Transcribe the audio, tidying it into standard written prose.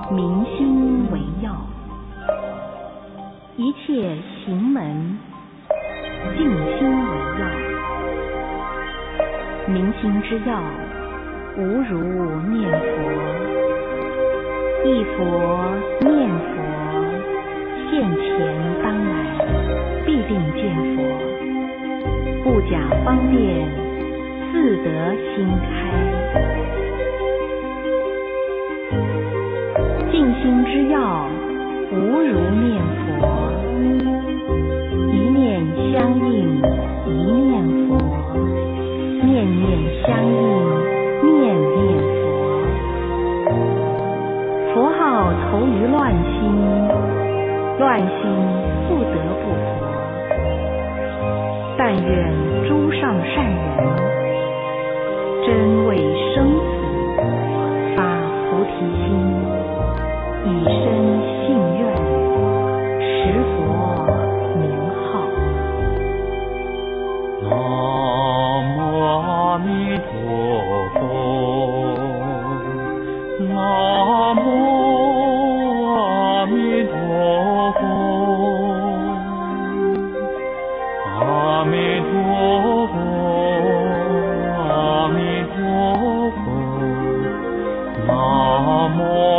明心为要，一切行门静心为要。明心之要，无如念佛。忆佛念佛，现前当来必定见佛。不假方便，自得心开。静心之要，无如念佛。一念相应，一念佛；念念相应，念念佛。佛号投于乱心，乱心不得不佛。但愿诸上善人，真为生死发菩提心，以身信愿，持佛名号。 南无阿弥陀佛，南无阿弥陀佛，阿弥陀佛，阿弥陀佛，南无